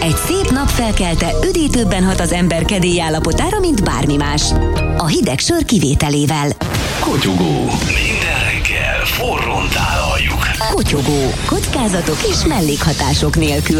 Egy szép nap felkelte üdítőbben hat az ember kedély állapotára, mint bármi más. A hideg sör kivételével. Kotyogó. Minden reggel forrón tálaljuk. Kotyogó. Kockázatok és mellékhatások nélkül.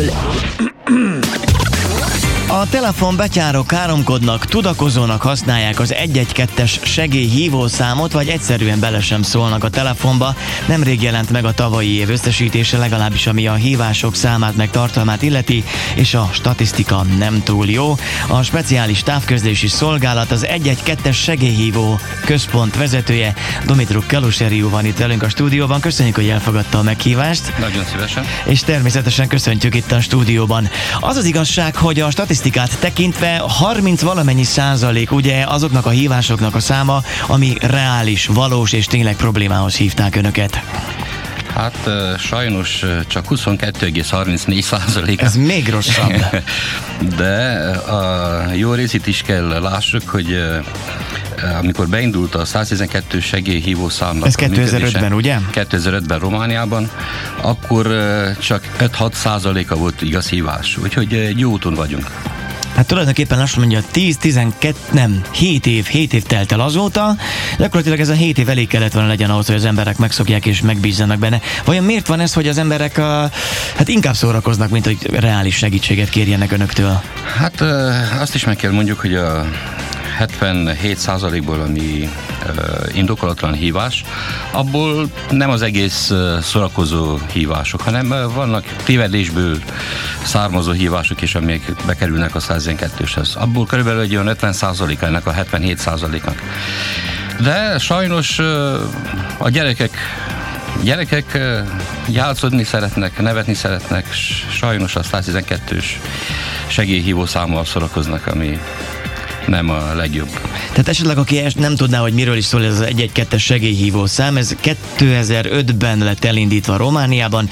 A telefonbetyárok káromkodnak, tudakozónak használják az 112-es segélyhívószámot, vagy egyszerűen bele sem szólnak a telefonba. Nemrég jelent meg a tavalyi év összesítése, legalábbis ami a hívások számát meg tartalmát illeti, és a statisztika nem túl jó. A speciális távközlési szolgálat, az 112-es segélyhívó központ vezetője, Dumitru Keluseriu van itt velünk a stúdióban. Köszönjük, hogy elfogadta a meghívást. Nagyon szívesen. És természetesen köszöntjük itt a stúdióban. Az az igazság, hogy a statisztikát tekintve 30 valamennyi százalék ugye azoknak a hívásoknak a száma, ami reális, valós és tényleg problémához hívták önöket. Hát sajnos csak 22,34%. Ez még rosszabb. De a jó részét is kell lássuk, hogy amikor beindult a 112 segélyhívó számnak. Ez 2005-ben, ugye? 2005-ben Romániában, akkor csak 5-6%-a volt igaz hívás. Úgyhogy egy jó úton vagyunk. Hát tulajdonképpen azt mondja, 7 év telt el azóta, gyakorlatilag ez a 7 év elég kellett volna legyen ahhoz, hogy az emberek megszokják és megbízzanak benne. Vajon miért van ez, hogy az emberek hát inkább szórakoznak, mint hogy reális segítséget kérjenek önöktől? Hát azt is meg kell mondjuk, hogy a 77%-ból, ami indokolatlan hívás, abból nem az egész szórakozó hívások, hanem vannak tévedésből származó hívások is, amik bekerülnek a 112-höz. Abból körülbelül egy olyan 50%-a ennek a 77%-nak. De sajnos a gyerekek játszodni szeretnek, nevetni szeretnek, sajnos a 112-ös segélyhívó számmal szórakoznak, ami nem a legjobb. Tehát esetleg aki nem tudná, hogy miről is szól ez az 112-es segélyhívó szám, ez 2005-ben lett elindítva Romániában,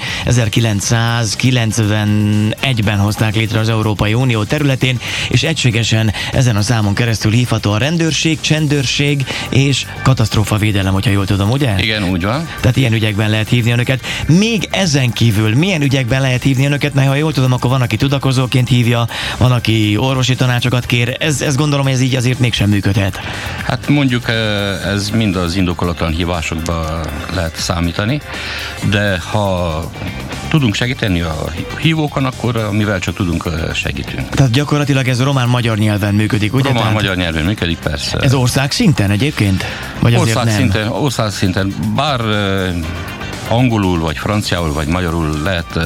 1991-ben hozták létre az Európai Unió területén, és egységesen ezen a számon keresztül hívható a rendőrség, csendőrség és katasztrófavédelem, hogyha jól tudom, ugye? Igen, úgy van. Tehát ilyen ügyekben lehet hívni önöket. Még ezen kívül milyen ügyekben lehet hívni önöket, mert ha jól tudom, akkor van, aki tudakozóként hívja, van, aki orvosi tanácsokat kér. Ez gondolom, ez így azért mégsem működhet. Hát mondjuk ez mind az indokolatlan hívásokba lehet számítani, de ha tudunk segíteni a hívókon, akkor mivel csak tudunk, segítünk. Tehát gyakorlatilag ez román-magyar nyelven működik, ugye? Román-magyar nyelven működik, persze. Ez ország szinten egyébként? Vagy ország szinten, bár angolul, vagy franciául, vagy magyarul lehet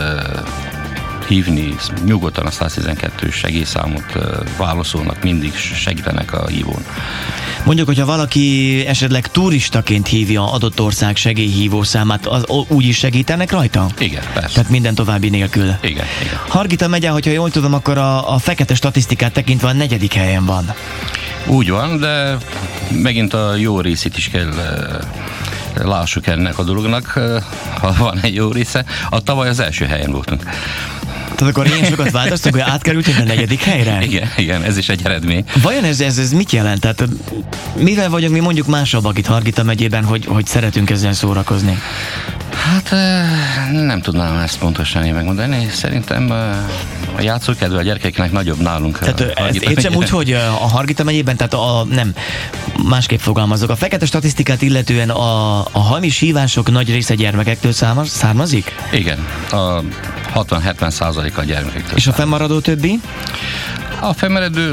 hívni, nyugodtan a 112-s segélyszámot válaszolnak, mindig segítenek a hívón. Mondjuk, hogyha valaki esetleg turistaként hívja adott ország segélyhívó számát, úgy is segítenek rajta? Igen, persze. Tehát minden további nélkül? Igen. Hargita megye, hogyha jól tudom, akkor a fekete statisztikát tekintve a 4. helyen van. Úgy van, de megint a jó részét is kell lássuk ennek a dolognak, ha van egy jó része. Tavaly az első helyen voltunk. Tehát akkor ilyen sokat változtunk, hogy átkerültünk a 4. helyre? Igen, ez is egy eredmény. Vajon ez mit jelent? Tehát mivel vagyunk mi mondjuk másabbak itt Hargita megyében, hogy szeretünk ezzel szórakozni? Hát nem tudnám ezt pontosan én megmondani. Szerintem a játszókedve a gyerekeknek nagyobb nálunk. Tehát ezt értsem úgy, hogy a Hargita megyében, tehát másképp fogalmazok. A fekete statisztikát illetően a hamis hívások nagy része gyermekektől származik? Igen, a 60-70% a gyermekektől. És a fennmaradó többi? A fennmaradó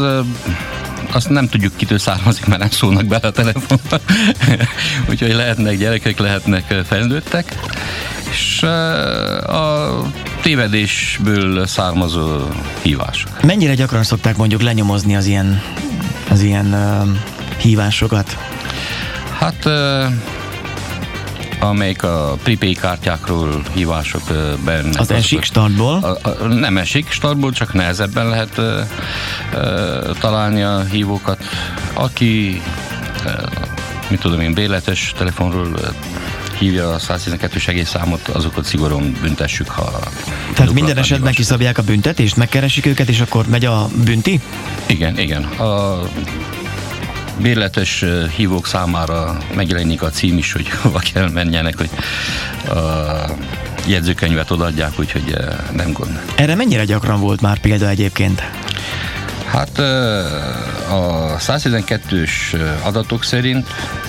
azt nem tudjuk, kitől származik, mert nem szólnak bele a telefonba. Úgyhogy lehetnek gyerekek, lehetnek felnőttek. És a tévedésből származó hívások. Mennyire gyakran szokták mondjuk lenyomozni az ilyen hívásokat? Hát amelyik a prepaid kártyákról hívások benne. Az esik startból? Nem esik startból, csak nehezebben lehet találni a hívókat. Aki, mit tudom én, bérletes telefonról hívja a 112 segélyszámot, azokat szigorúan büntessük, ha... Tehát minden esetben kiszabják a büntetést, megkeresik őket, és akkor megy a bünti? Igen. A bérletes hívók számára megjelenik a cím is, hogy hova kell menjenek, hogy jegyzőkönyvet odaadják, úgyhogy nem gond. Erre mennyire gyakran volt már példa egyébként? Hát a 112-ös adatok szerint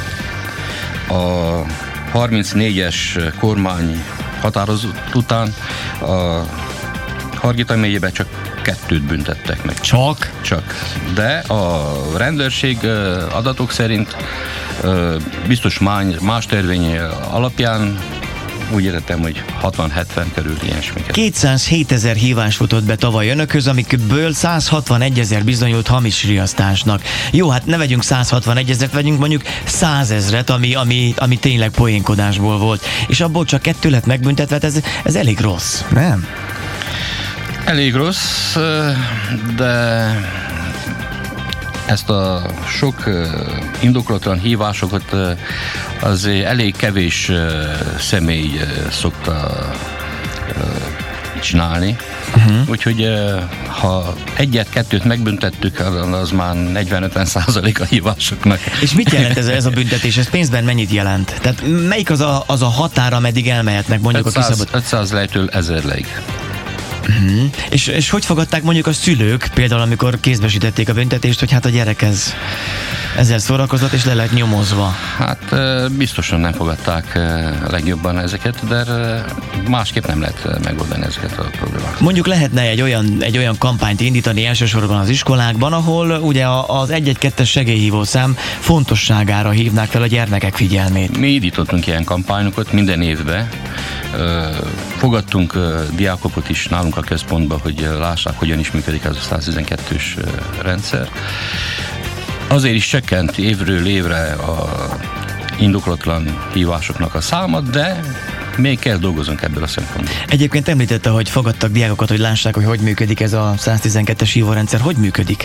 a 34-es kormány határozat után a Hargita megyében csak 2 büntettek meg. Csak. De a rendőrség adatok szerint biztos más törvény alapján úgy értettem, hogy 60-70 körül ilyesmiket. 207 000 hívás futott be tavaly önökhöz, amikből 161 000 bizonyult hamis riasztásnak. Jó, hát ne vegyünk 161 000-et, vegyünk mondjuk 100 000-et, ami tényleg poénkodásból volt. És abból csak 2 lett megbüntetve, ez elég rossz, nem? Elég rossz, de ezt a sok indokolatlan hívásokat azért elég kevés személy szokta csinálni. Úgyhogy ha 1-2 megbüntettük, az már 40-50% a hívásoknak. És mit jelent ez a büntetés? Ez pénzben mennyit jelent? Tehát melyik az a határ, ameddig elmehetnek mondjuk 500 lejtől 1000 lejig. És hogy fogadták mondjuk a szülők, például amikor kézbesítették a büntetést, hogy hát a gyerek ezzel szórakozott és le lett nyomozva? Hát biztosan nem fogadták legjobban ezeket, de másképp nem lehet megoldani ezeket a problémákat. Mondjuk lehetne egy olyan kampányt indítani elsősorban az iskolákban, ahol ugye az 112-es segélyhívószám fontosságára hívnák fel a gyermekek figyelmét. Mi indítottunk ilyen kampányokat minden évben. Fogadtunk diákokat is nálunk a központba, hogy lássák, hogyan is működik ez a 112-ös rendszer. Azért is csökkent évről évre a indokolatlan hívásoknak a száma, de még kell dolgozunk ebből a szempontból. Egyébként említette, hogy fogadtak diákokat, hogy lássák, hogy működik ez a 112-es hívórendszer. Hogy működik?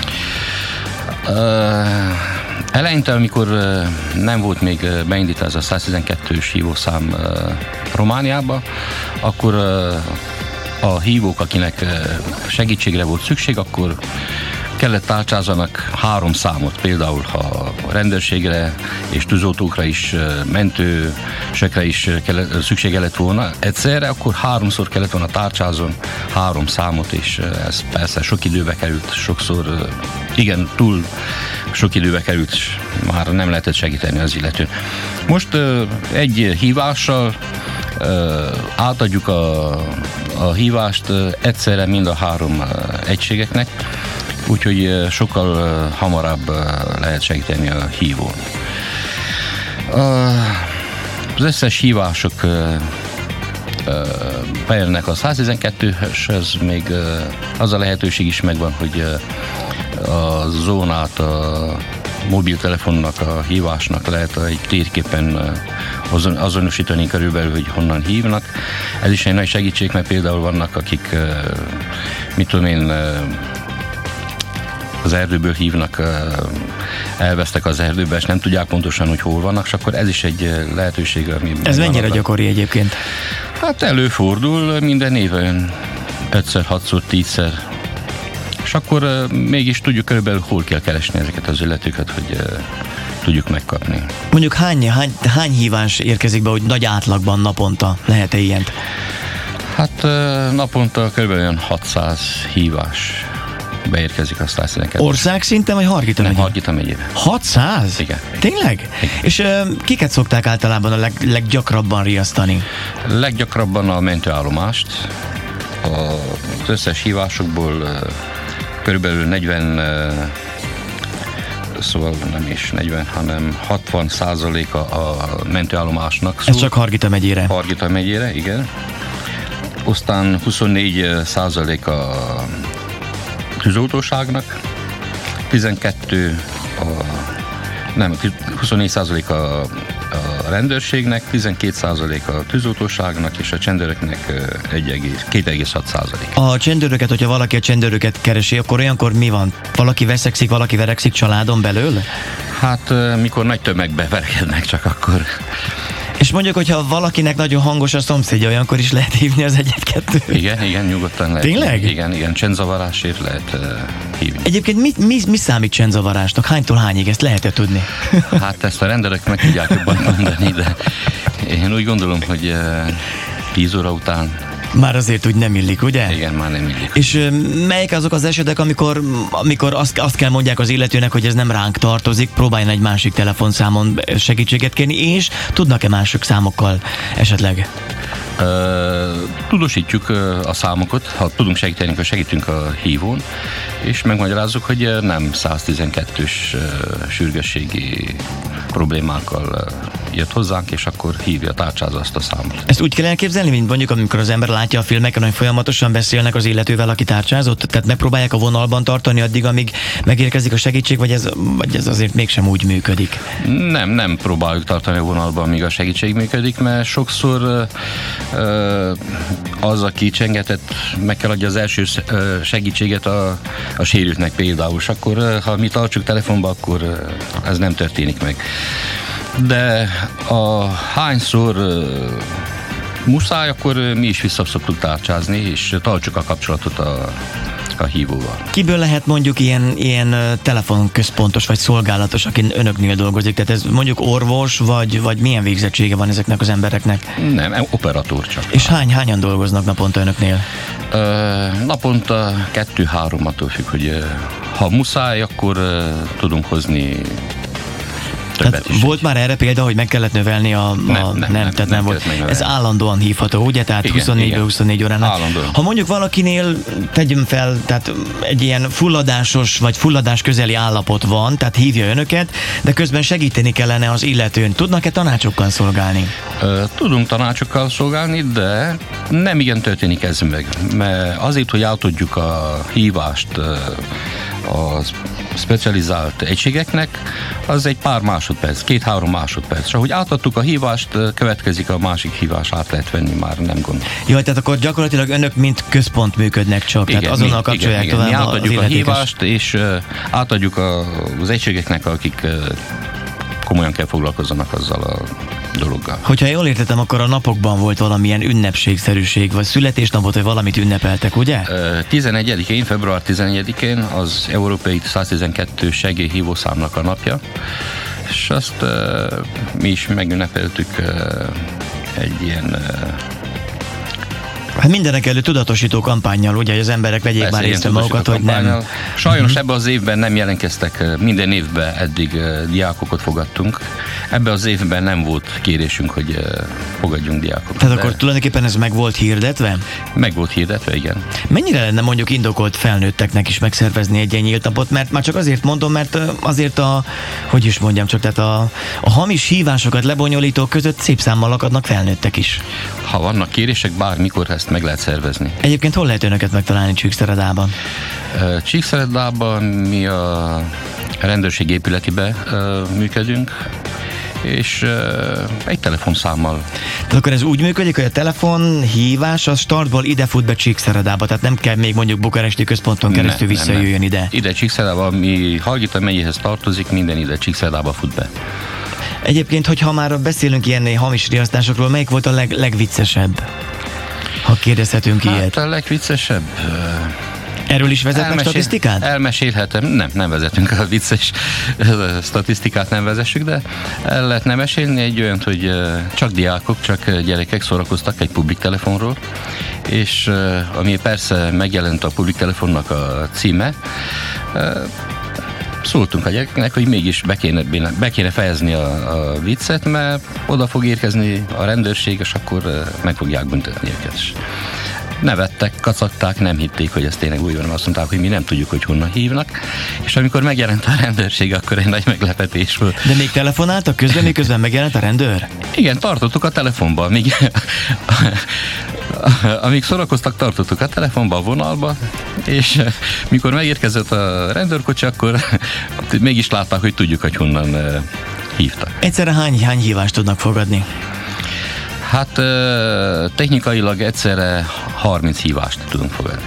Eleinte, amikor nem volt még beindítva ez a 112-ös hívószám Romániába, akkor a hívók, akinek segítségre volt szükség, akkor kellett tárcsázanak 3 számot, például ha rendőrségre és tűzoltókra is, mentősekre is szüksége lett volna egyszerre, akkor 3-szor kellett volna tárcsázon 3 számot, és ez persze sok időbe került, sokszor igen, túl sok időbe került, már nem lehetett segíteni az illető. Most egy hívással átadjuk a hívást egyszerre mind a 3 egységeknek, úgyhogy sokkal hamarabb lehet segíteni a hívón. Az összes hívások bejönnek a 112-höz, még az a lehetőség is megvan, hogy a zónát a mobiltelefonnak, a hívásnak lehet egy térképen azonosítani körülbelül, hogy honnan hívnak. Ez is egy nagy segítség, mert például vannak, akik, mit tudom én, az erdőből hívnak, elvesztek az erdőbe, és nem tudják pontosan, hogy hol vannak, és akkor ez is egy lehetőség, ami... Ez mennyire gyakori egyébként? Hát előfordul minden éven 5-szer, 6-szor, 10-szer. És akkor mégis tudjuk körülbelül hol kell keresni ezeket az illetőket, hogy tudjuk megkapni. Mondjuk hány hívás érkezik be, hogy nagy átlagban naponta lehet-e ilyent? Hát naponta körülbelül 600 hívás beérkezik a 112. Ország szinten, vagy Hargita megyében? Hargita megyében. 600? Igen. Tényleg? Igen. És kiket szokták általában a leggyakrabban riasztani? Leggyakrabban a mentőállomást. Az összes hívásokból körülbelül 40, szóval nem is 40, hanem 60% a mentőállomásnak. Ez csak Hargita megyére? Hargita megyére, igen. Aztán 24% a tűzoltóságnak, 24% a rendőrségnek, 12% a tűzoltóságnak, és a csendőröknek 2,6%. A csendőröket, hogyha valaki a csendőröket keresi, akkor olyankor mi van? Valaki veszekszik, valaki verekszik családon belül? Hát, mikor nagy tömegbe verekednek, csak akkor. És mondjuk, hogyha valakinek nagyon hangos a szomszédja, olyankor is lehet hívni az 112-t? Igen, nyugodtan lehet. Tényleg? Igen, csendzavarásért lehet hívni. Egyébként mi számít csendzavarásnak? Hánytól hányig? Ezt lehet-e tudni? Hát ezt a rendőrök meg tudják jobban mondani, de én úgy gondolom, hogy 10 óra után. Már azért úgy nem illik, ugye? Igen, már nem illik. És melyik azok az esetek, amikor azt kell mondják az illetőnek, hogy ez nem ránk tartozik, próbáljon egy másik telefonszámon segítséget kérni, és tudnak-e mások számokkal esetleg? Tudósítjuk a számokat, ha tudunk segíteni, akkor segítünk a hívón, és megmagyarázzuk, hogy nem 112-ös sürgősségi problémákkal jött hozzánk, és akkor hívja, tárcsázza azt a számot. Ezt úgy kell elképzelni, mint mondjuk, amikor az ember látja a filmeken, hogy folyamatosan beszélnek az illetővel, aki tárcsázott? Tehát megpróbálják a vonalban tartani addig, amíg megérkezik a segítség, vagy ez azért mégsem úgy működik? Nem próbáljuk tartani a vonalban, amíg a segítség működik, mert sokszor az, aki csengetett, meg kell adja az első segítséget a sérültnek például, és akkor ha mi tartsuk telefonba, akkor ez nem történik meg. De hányszor muszáj, akkor mi is vissza szoktuk tárcsázni, és tartsuk a kapcsolatot a hívóval. Kiből lehet mondjuk ilyen telefonközpontos vagy szolgálatos, aki önöknél dolgozik? Tehát ez mondjuk orvos, vagy milyen végzettsége van ezeknek az embereknek? Nem, operatőr csak. És hányan dolgoznak naponta önöknél? Naponta 2-3, attól függ, hogy ha muszáj, akkor tudunk hozni. Tehát volt már erre példa, hogy meg kellett növelni nem volt. Ez állandóan hívható, ugye? Tehát 24 órán. Állandóan. Ha mondjuk valakinél, tegyünk fel, tehát egy ilyen fulladásos vagy fulladás közeli állapot van, tehát hívja önöket, de közben segíteni kellene az illetőn. Tudnak-e tanácsokkal szolgálni? Tudunk tanácsokkal szolgálni, de nem igen történik ez meg. Mert azért, hogy átadjuk a hívást a specializált egységeknek, az egy pár másodperc, 2-3 másodperc. És ahogy átadtuk a hívást, következik a másik hívás, át lehet venni, már nem gond. Jó, tehát akkor gyakorlatilag önök mint központ működnek csak, igen, tehát azonnal kapcsolják tovább mi átadjuk a hívást, és átadjuk az egységeknek, akik komolyan kell foglalkozzanak azzal a dologgal. Hogyha jól értettem, akkor a napokban volt valamilyen ünnepségszerűség, vagy születésnapot, vagy valamit ünnepeltek, ugye? 11-én, február 11-én az Európai 112 segélyhívószámnak a napja, és azt mi is megünnepeltük egy ilyen Hát mindenek előtt tudatosító kampánnyal, ugye, hogy az emberek vegyék már észre magukat, hogy nem. Sajnos ebben az évben nem jelentkeztek, minden évben eddig diákokat fogadtunk. Ebben az évben nem volt kérésünk, hogy fogadjunk diákokat. Tehát akkor tulajdonképpen ez meg volt hirdetve? Meg volt hirdetve, igen. Mennyire lenne mondjuk indokolt felnőtteknek is megszervezni egy ilyen nyílt napot? Mert már csak azért mondom, mert azért tehát a hamis hívásokat lebonyolítók között szép számmal akadnak felnőttek is. Ha vannak kérések, bármikor ezt meg lehet szervezni. Egyébként hol lehet önöket megtalálni Csíkszeredában? Csíkszeredában mi a rendőrség épületibe működünk, és egy telefonszámmal. Tehát akkor ez úgy működik, hogy a telefonhívás az startból ide fut be Csíkszeredába, tehát nem kell még mondjuk bukaresti központon keresztül visszajöjjön ide. Ide Csíkszeredába, mi Hargita megyéhez tartozik, minden ide Csíkszeredába fut be. Egyébként, hogyha már beszélünk ilyen hamis riasztásokról, melyik volt a legviccesebb? Ha kérdezhetünk ilyet. A legviccesebb... Erről is vezetnek statisztikát? Elmesélhetem. Nem vezetünk a vicces statisztikát, nem vezessük, de el lehetne mesélni egy olyant, hogy csak diákok, csak gyerekek szórakoztak egy publik telefonról, és ami persze megjelent a publik telefonnak a címe, szóltunk a gyerekeknek, hogy mégis be kéne fejezni a viccet, mert oda fog érkezni a rendőrség, és akkor meg fogják büntetni őket. Nevettek, kacagták, nem hitték, hogy ez tényleg úgy van, azt mondták, hogy mi nem tudjuk, hogy honnan hívnak, és amikor megjelent a rendőrség, akkor egy nagy meglepetés volt. De még telefonáltak közben, miközben megjelent a rendőr? Igen, tartottuk a telefonban, amíg szórakoztak, tartottuk a telefonba, a vonalba, és mikor megérkezett a rendőrkocsi, akkor mégis látták, hogy tudjuk, hogy honnan hívtak. Egyszerre hány hívást tudnak fogadni? Hát technikailag egyszerre 30 hívást tudunk fogadni.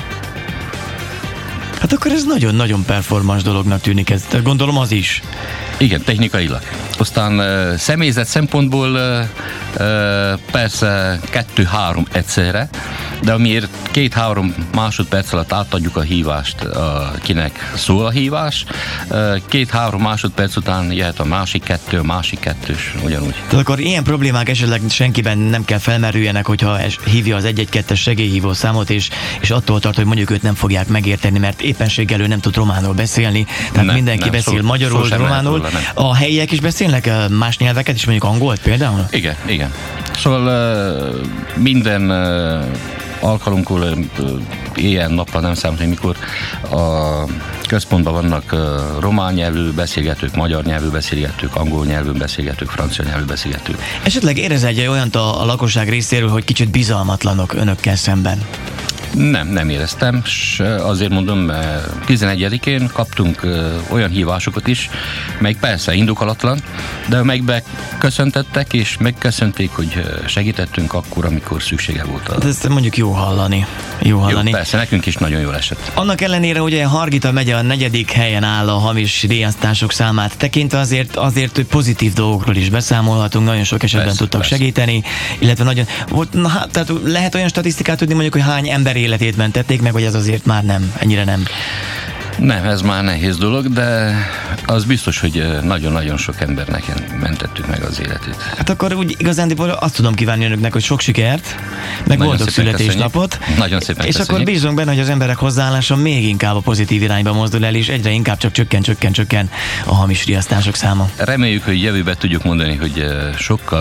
Hát akkor ez nagyon-nagyon performans dolognak tűnik, ez, gondolom az is. Igen, technikailag. Aztán személyzet szempontból persze 2-3 egyszerre, de amiért 2-3 másodperc alatt átadjuk a hívást, kinek szól a hívás, 2-3 másodperc után jöhet a másik kettő, és ugyanúgy. Tehát akkor ilyen problémák esetleg senkiben nem kell felmerüljenek, hogyha hívja az 112-es segélyhívó számot, és attól tart, hogy mondjuk őt nem fogják megérteni, mert éppenséggel ő nem tud románul beszélni, tehát mindenki beszél magyarul, románul. A helyiek is beszélnek más nyelveket is, mondjuk angolt például? Igen. Szóval minden alkalomkor éjjel-nappal nem számít, hogy mikor a központban vannak román nyelvű beszélgetők, magyar nyelvű beszélgetők, angol nyelvű beszélgetők, francia nyelvű beszélgetők. Esetleg érez egy olyant a lakosság részéről, hogy kicsit bizalmatlanok önökkel szemben? Nem éreztem, és azért mondom, 11-én kaptunk olyan hívásokat is, melyik persze indokolatlan, de melyikbe köszöntettek, és megköszönték, hogy segítettünk akkor, amikor szüksége volt. Ezt mondjuk jó hallani. Jó, persze, nekünk is nagyon jól esett. Annak ellenére, ugye Hargita megye a 4. helyen áll a hamis díjaztások számát tekintve, azért hogy pozitív dolgokról is beszámolhatunk, nagyon sok esetben tudtak segíteni, illetve nagyon volt, tehát lehet olyan statisztikát tudni, mondjuk, hogy hány ember életét mentették meg, hogy ez azért már ennyire nem. Nem, ez már nehéz dolog, de az biztos, hogy nagyon-nagyon sok embernek mentettük meg az életét. Hát akkor úgy igazándiból azt tudom kívánni önöknek, hogy sok sikert, meg boldog születésnapot. Nagyon szépen és köszönjük. akkor bízunk benne, hogy az emberek hozzáállása még inkább a pozitív irányba mozdul el, és egyre inkább csak csökken a hamis riasztások száma. Reméljük, hogy jövőben tudjuk mondani, hogy sokkal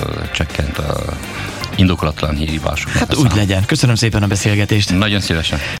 csökkent a indokolatlan hívások. Hát úgy legyen. Köszönöm szépen a beszélgetést. Nagyon szívesen.